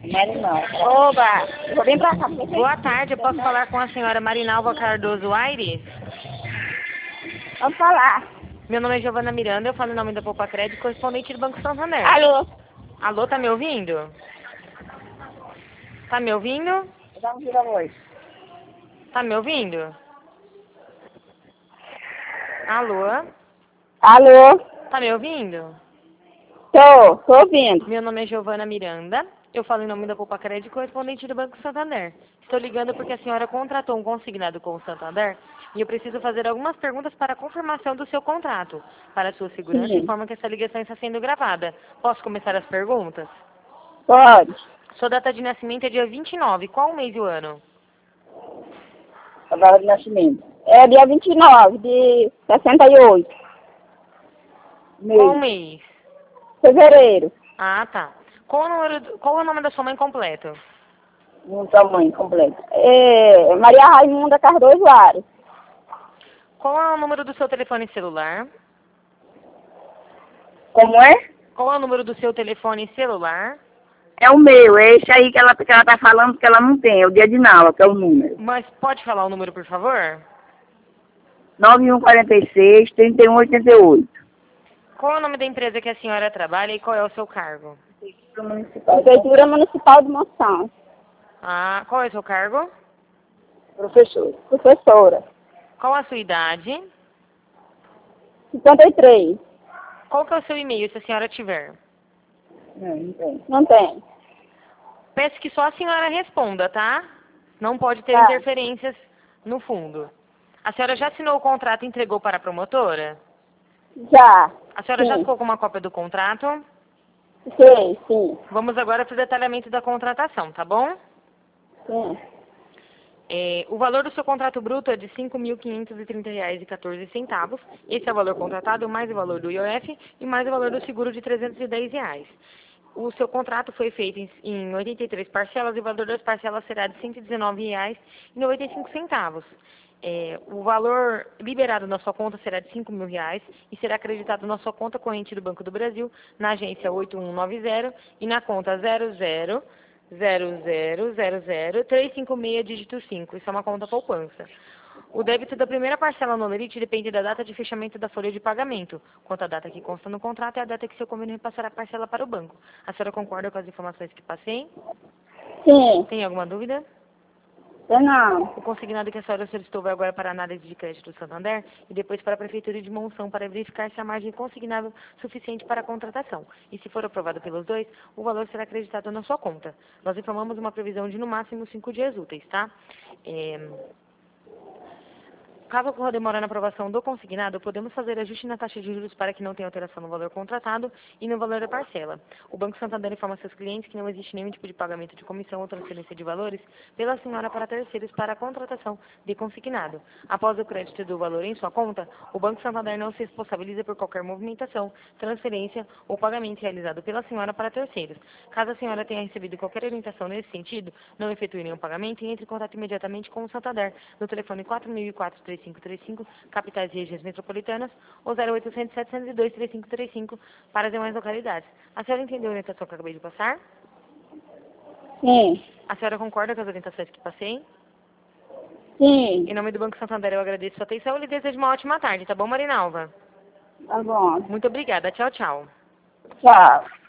Marinalva. Oba! Vou vir pra cá. Boa tarde, eu posso falar com a senhora Marinalva Cardoso Aires? Vamos falar. Meu nome é Giovana Miranda, eu falo em nome da Poupa Crédito, correspondente do Banco Santander. Alô? Alô, tá me ouvindo? Tá me ouvindo? Vamos vir a voz. Tá me ouvindo? Alô? Alô? Tá me ouvindo? Tô ouvindo. Meu nome é Giovana Miranda, eu falo em nome da Poupa Crédito, correspondente do Banco Santander. Estou ligando porque a senhora contratou um consignado com o Santander e eu preciso fazer algumas perguntas para a confirmação do seu contrato. Para a sua segurança, Sim. informa que essa ligação está sendo gravada. Posso começar as perguntas? Pode. Sua data de nascimento é dia 29. Qual o mês e o ano? A data de nascimento. É dia 29 de 68. Qual o Mês. mês? Fevereiro. Ah, tá. Qual é o nome da sua mãe completo? Um tamanho completo. É Maria Raimunda Cardoso Ares. Qual é o número do seu telefone celular? Como é? Qual é o número do seu telefone celular? É o meu, é esse aí que ela tá falando que ela não tem, é o dia de Nala, que é o número. Mas pode falar o número, por favor? 9146-3188. Qual é o nome da empresa que a senhora trabalha e qual é o seu cargo? Prefeitura Municipal de Monção. Ah, qual é o seu cargo? Professor. Professora. Qual a sua idade? 53. Qual que é o seu e-mail, se a senhora tiver? Não tem. Não tem. Peço que só a senhora responda, tá? Não pode ter Tá. interferências no fundo. A senhora já assinou o contrato e entregou para a promotora? Já. A senhora já Sim. ficou com uma cópia do contrato? Sei, sim. Vamos agora para o detalhamento da contratação, tá bom? Sim. O valor do seu contrato bruto é de R$ 5.530,14. Esse é o valor contratado, mais o valor do IOF e mais o valor do seguro de R$ 310. O seu contrato foi feito em 83 parcelas e o valor das parcelas será de R$ 119,95. O valor liberado na sua conta será de R$ 5.000 e será acreditado na sua conta corrente do Banco do Brasil, na agência 8190 e na conta 00000356 dígito 5. Isso é uma conta poupança. O débito da primeira parcela no Olerite depende da data de fechamento da folha de pagamento. Quanto à data que consta no contrato, é a data que seu convênio repassará a parcela para o banco. A senhora concorda com as informações que passei? Sim. Tem alguma dúvida? Eu não. O consignado que a senhora solicitou vai agora para a análise de crédito do Santander e depois para a Prefeitura de Monção para verificar se a margem é consignável suficiente para a contratação. E se for aprovado pelos dois, o valor será acreditado na sua conta. Nós informamos uma previsão de no máximo 5 dias úteis, tá? Caso ocorra demora na aprovação do consignado, podemos fazer ajuste na taxa de juros para que não tenha alteração no valor contratado e no valor da parcela. O Banco Santander informa seus clientes que não existe nenhum tipo de pagamento de comissão ou transferência de valores pela senhora para terceiros para a contratação de consignado. Após o crédito do valor em sua conta, o Banco Santander não se responsabiliza por qualquer movimentação, transferência ou pagamento realizado pela senhora para terceiros. Caso a senhora tenha recebido qualquer orientação nesse sentido, não efetue nenhum pagamento e entre em contato imediatamente com o Santander no telefone 4004-3535, capitais e regiões metropolitanas, ou 0800-702-3535 para as demais localidades. A senhora entendeu a orientação que eu acabei de passar? Sim. A senhora concorda com as orientações que passei? Sim. Em nome do Banco Santander, eu agradeço a sua atenção e lhe desejo uma ótima tarde, tá bom, Marinalva? Tá bom. Muito obrigada. Tchau, tchau. Tchau.